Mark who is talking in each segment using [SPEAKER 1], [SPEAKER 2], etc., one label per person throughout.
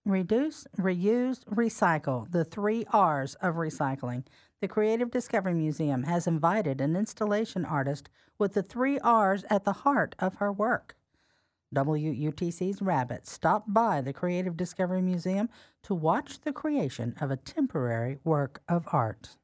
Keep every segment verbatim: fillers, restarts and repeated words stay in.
[SPEAKER 1] Reduce, reuse, recycle, the three R's of recycling. The Creative Discovery Museum has invited an installation artist with the three R's at the heart of her work. W U T C's Rabbit stopped by the Creative Discovery Museum to watch the creation of a temporary work of art.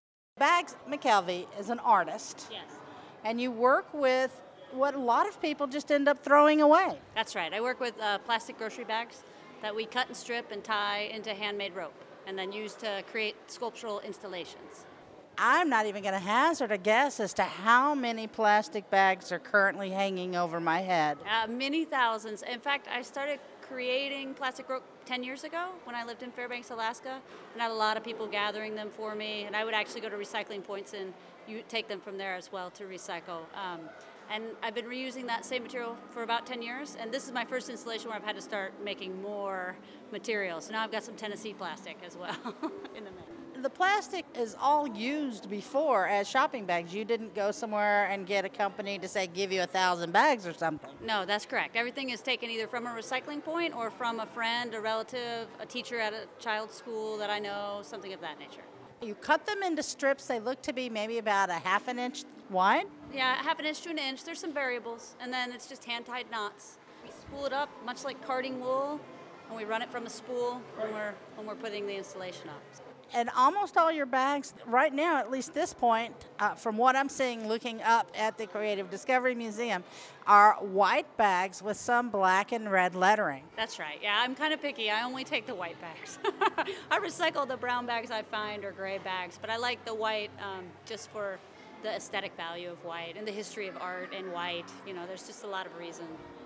[SPEAKER 1] Bags McKelvey is an artist,
[SPEAKER 2] Yes,
[SPEAKER 1] and you work with what a lot of people just end up throwing away.
[SPEAKER 2] that's right. I work with uh, plastic grocery bags that we cut and strip and tie into handmade rope and then use to create sculptural installations.
[SPEAKER 1] I'm not even going to hazard a guess as to how many plastic bags are currently hanging over my head.
[SPEAKER 2] Uh, many thousands. In fact, I started creating plastic rope ten years ago when I lived in Fairbanks, Alaska, and I had a lot of people gathering them for me, and I would actually go to recycling points and you take them from there as well to recycle. Um, and I've been reusing that same material for about ten years, and this is my first installation where I've had to start making more material. So now I've got some Tennessee plastic as well in the mix.
[SPEAKER 1] The plastic is all used before as shopping bags. You didn't go somewhere and get a company to say give you a thousand bags or something.
[SPEAKER 2] No, that's correct. Everything is taken either from a recycling point or from a friend, a relative, a teacher at a child's school that I know, something of that nature.
[SPEAKER 1] You cut them into strips. They look to be maybe about a half an inch wide.
[SPEAKER 2] Yeah, half an inch to an inch. There's some variables, and then it's just hand-tied knots. We spool it up much like carding wool, and we run it from a spool when we're when we're putting the installation up.
[SPEAKER 1] And almost all your bags, right now, at least this point, uh, from what I'm seeing looking up at the Creative Discovery Museum, are white bags with some black and red lettering.
[SPEAKER 2] That's right. Yeah, I'm kind of picky. I only take the white bags. I recycle the brown bags I find or gray bags, but I like the white um, just for the aesthetic value of white and the history of art and white. You know, there's just a lot of reason.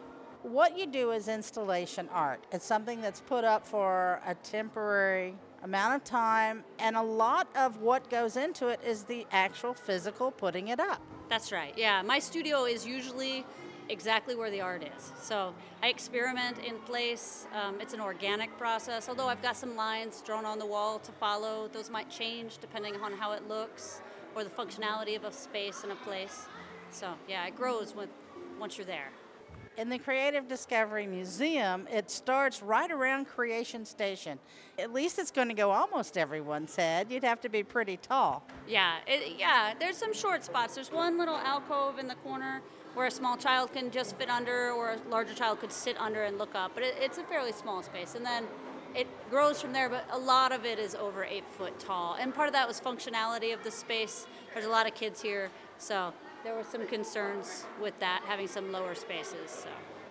[SPEAKER 1] What you do is installation art. It's something that's put up for a temporary amount of time, and a lot of what goes into it is the actual physical putting it up.
[SPEAKER 2] That's right. Yeah, my studio is usually exactly where the art is. So I experiment in place. Um, it's an organic process, although I've got some lines drawn on the wall to follow. Those might change depending on how it looks or the functionality of a space and a place. So yeah, it grows with, once you're there.
[SPEAKER 1] In the Creative Discovery Museum, it starts right around Creation Station. At least it's going to go almost everyone said. You'd have to be pretty tall.
[SPEAKER 2] Yeah, it, yeah. There's some short spots. There's one little alcove in the corner where a small child can just fit under, or a larger child could sit under and look up. But it, it's a fairly small space, and then it grows from there. But a lot of it is over eight foot tall, and part of that was functionality of the space. There's a lot of kids here, so there were some concerns with that, having some lower spaces. So.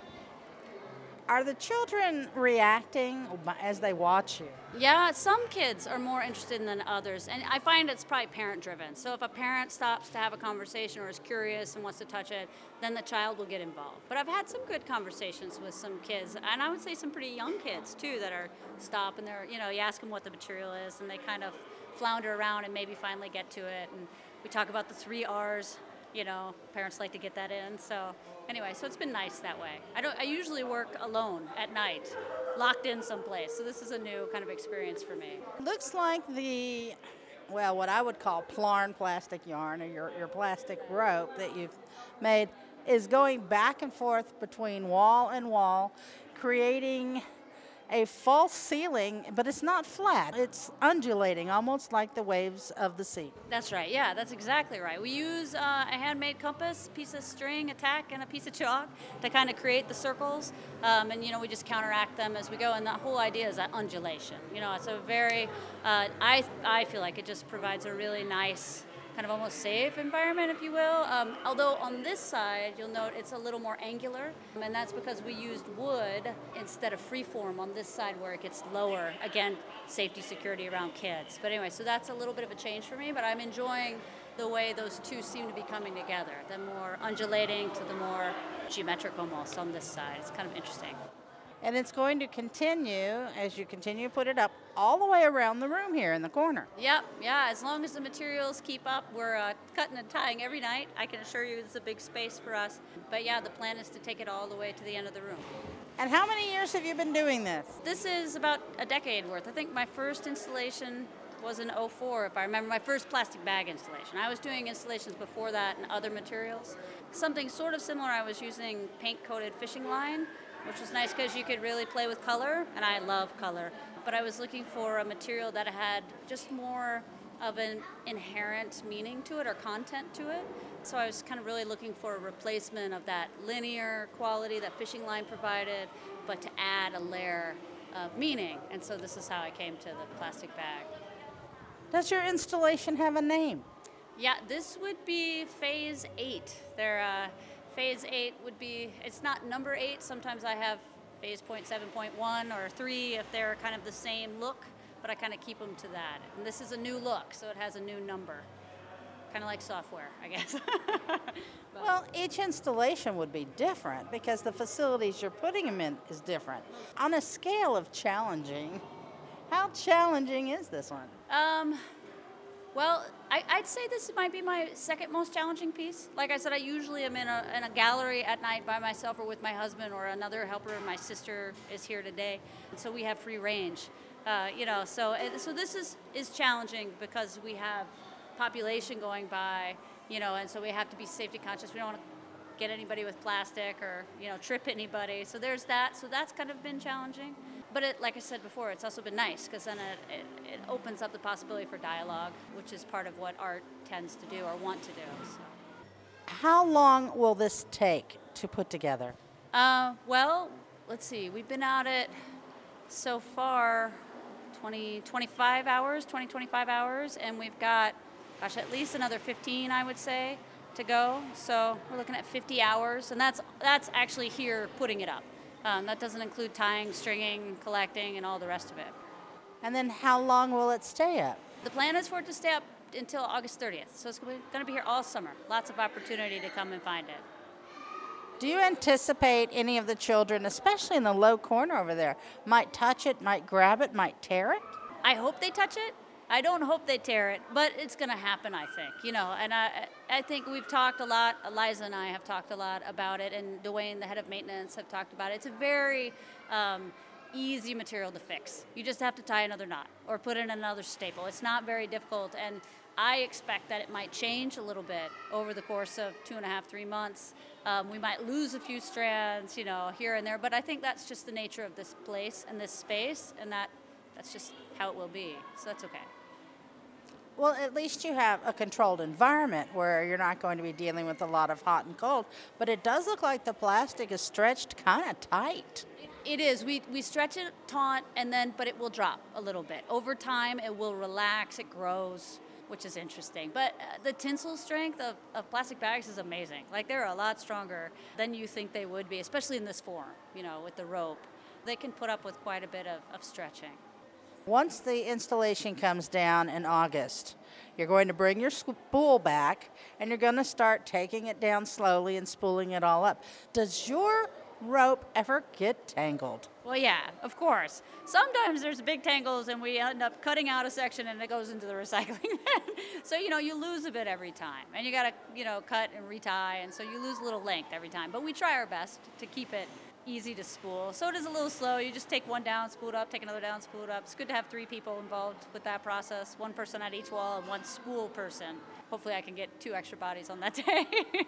[SPEAKER 1] Are the children reacting as they watch you?
[SPEAKER 2] Yeah, some kids are more interested than others, and I find it's probably parent-driven. So if a parent stops to have a conversation or is curious and wants to touch it, then the child will get involved. But I've had some good conversations with some kids, and I would say some pretty young kids too that are stop and they're, you know, you ask them what the material is, and they kind of flounder around and maybe finally get to it. And we talk about the three R's. You know, parents like to get that in. So anyway, so it's been nice that way. I don't. I usually work alone at night, locked in someplace. So this is a new kind of experience for me.
[SPEAKER 1] Looks like the, well, what I would call Plarn plastic yarn, or your, your plastic rope that you've made, is going back and forth between wall and wall, creating a false ceiling, but it's not flat. It's undulating, almost like the waves of the sea.
[SPEAKER 2] That's right. Yeah, that's exactly right. We use uh, a handmade compass, piece of string, a tack, and a piece of chalk to kind of create the circles. Um, and, you know, we just counteract them as we go. And the whole idea is that undulation. You know, it's a very, uh, I, I feel like it just provides a really nice, kind of almost safe environment, if you will. Um, although on this side, you'll note it's a little more angular, and that's because we used wood instead of freeform on this side where it gets lower. Again, safety, security around kids. But anyway, so that's a little bit of a change for me, but I'm enjoying the way those two seem to be coming together, the more undulating to the more geometric almost on this side. It's kind of interesting.
[SPEAKER 1] And it's going to continue, as you continue to put it up, all the way around the room here in the corner.
[SPEAKER 2] Yep, yeah, as long as the materials keep up, we're uh, cutting and tying every night. I can assure you it's a big space for us. But yeah, the plan is to take it all the way to the end of the room.
[SPEAKER 1] And how many years have you been doing this?
[SPEAKER 2] This is about a decade worth. I think my first installation was in oh four, if I remember, my first plastic bag installation. I was doing installations before that in other materials. Something sort of similar, I was using paint-coated fishing line which was nice because you could really play with color, and I love color. But I was looking for a material that had just more of an inherent meaning to it or content to it. So I was kind of really looking for a replacement of that linear quality that fishing line provided, but to add a layer of meaning. And so this is how I came to the plastic bag.
[SPEAKER 1] Does your installation have a name?
[SPEAKER 2] Yeah, this would be phase eight. There, uh, phase eight would be, it's not number eight. Sometimes I have phase point seven point one or three if they're kind of the same look, but I kind of keep them to that. And this is a new look, so it has a new number. Kind of like software, I guess.
[SPEAKER 1] Well, each installation would be different because the facilities you're putting them in is different. On a scale of challenging, how challenging is this one?
[SPEAKER 2] Um, well, I, I'd say this might be my second most challenging piece. Like I said, I usually am in a, in a gallery at night by myself or with my husband or another helper. My sister is here today, and so we have free range. Uh, you know, so so this is, is challenging because we have population going by, you know, and so we have to be safety conscious. We don't want to get anybody with plastic or, you know, trip anybody. So there's that. So that's kind of been challenging. But it, like I said before, it's also been nice because then it, it, it opens up the possibility for dialogue, which is part of what art tends to do or want to do. So.
[SPEAKER 1] How long will this take to put together?
[SPEAKER 2] Uh, well, let's see. We've been at it so far twenty, twenty-five hours, twenty, twenty-five hours, and we've got, gosh, at least another fifteen, I would say, to go. So we're looking at fifty hours, and that's that's actually here putting it up. Um, that doesn't include tying, stringing, collecting, and all the rest of it.
[SPEAKER 1] And then how long will it stay up?
[SPEAKER 2] The plan is for it to stay up until August thirtieth, so it's going to be here all summer. Lots of opportunity to come and find it.
[SPEAKER 1] Do you anticipate any of the children, especially in the low corner over there, might touch it, might grab it, might tear it?
[SPEAKER 2] I hope they touch it. I don't hope they tear it, but it's going to happen, I think. You know, and I, I think we've talked a lot, Eliza and I have talked a lot about it, and Dwayne, the head of maintenance, have talked about it. It's a very um, easy material to fix. You just have to tie another knot or put in another staple. It's not very difficult, and I expect that it might change a little bit over the course of two and a half, three months. Um, we might lose a few strands, you know, here and there, but I think that's just the nature of this place and this space, and that that's just how it will be, so that's okay.
[SPEAKER 1] Well, at least you have a controlled environment where you're not going to be dealing with a lot of hot and cold, but it does look like the plastic is stretched kind of tight.
[SPEAKER 2] It is. We we stretch it taut, and then, but it will drop a little bit. Over time, it will relax, it grows, which is interesting. But uh, the tensile strength of, of plastic bags is amazing. Like, they're a lot stronger than you think they would be, especially in this form, you know, with the rope. They can put up with quite a bit of, of stretching.
[SPEAKER 1] Once the installation comes down in August, you're going to bring your spool back, and you're going to start taking it down slowly and spooling it all up. Does your rope ever get tangled?
[SPEAKER 2] Well, yeah, of course. Sometimes there's big tangles and we end up cutting out a section and it goes into the recycling bin. So, you know, you lose a bit every time. And you got to, you know, cut and retie, and so you lose a little length every time. But we try our best to keep it easy to spool. So it is a little slow. You just take one down, spool it up, take another down, spool it up. It's good to have three people involved with that process, one person at each wall and one spool person. Hopefully I can get two extra bodies on that day.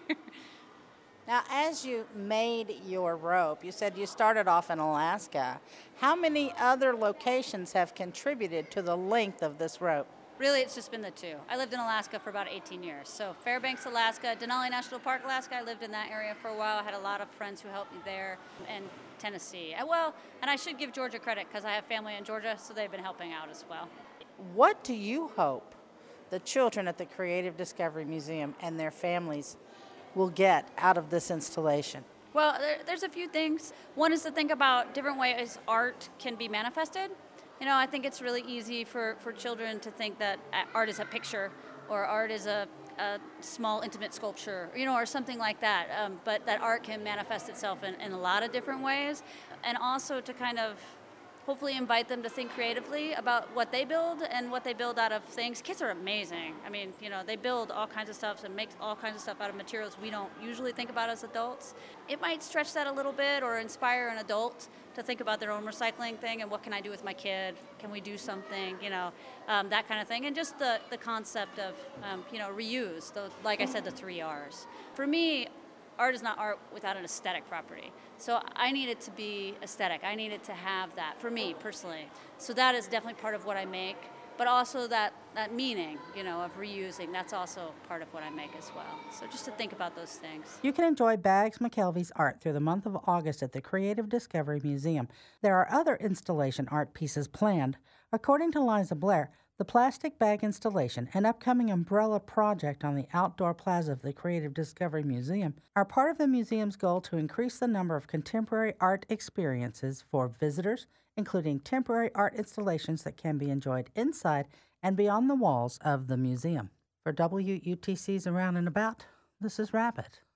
[SPEAKER 1] Now, as you made your rope, you said you started off in Alaska. How many other locations have contributed to the length of this rope?
[SPEAKER 2] Really, it's just been the two. I lived in Alaska for about eighteen years. So Fairbanks, Alaska, Denali National Park, Alaska, I lived in that area for a while. I had a lot of friends who helped me there, and Tennessee. And well, and I should give Georgia credit because I have family in Georgia, so they've been helping out as well.
[SPEAKER 1] What do you hope the children at the Creative Discovery Museum and their families will get out of this installation?
[SPEAKER 2] Well, there, there's a few things. One is to think about different ways art can be manifested. You know, I think it's really easy for, for children to think that art is a picture or art is a, a small, intimate sculpture, you know, or something like that. Um, but that art can manifest itself in, in a lot of different ways. And also to kind of hopefully invite them to think creatively about what they build and what they build out of things. Kids are amazing. I mean, you know, they build all kinds of stuff and make all kinds of stuff out of materials we don't usually think about as adults. It might stretch that a little bit or inspire an adult to think about their own recycling thing and what can I do with my kid? Can we do something? You know, um, that kind of thing. And just the, the concept of, um, you know, reuse, the, like I said, the three R's. For me, art is not art without an aesthetic property. So I need it to be aesthetic. I need it to have that for me personally. So that is definitely part of what I make. But also that, that meaning, you know, of reusing, that's also part of what I make as well. So just to think about those things.
[SPEAKER 1] You can enjoy Bags McKelvey's art through the month of August at the Creative Discovery Museum. There are other installation art pieces planned. According to Liza Blair, the plastic bag installation and upcoming umbrella project on the outdoor plaza of the Creative Discovery Museum are part of the museum's goal to increase the number of contemporary art experiences for visitors, including temporary art installations that can be enjoyed inside and beyond the walls of the museum. For W U T C's Around and About, this is Rabbit.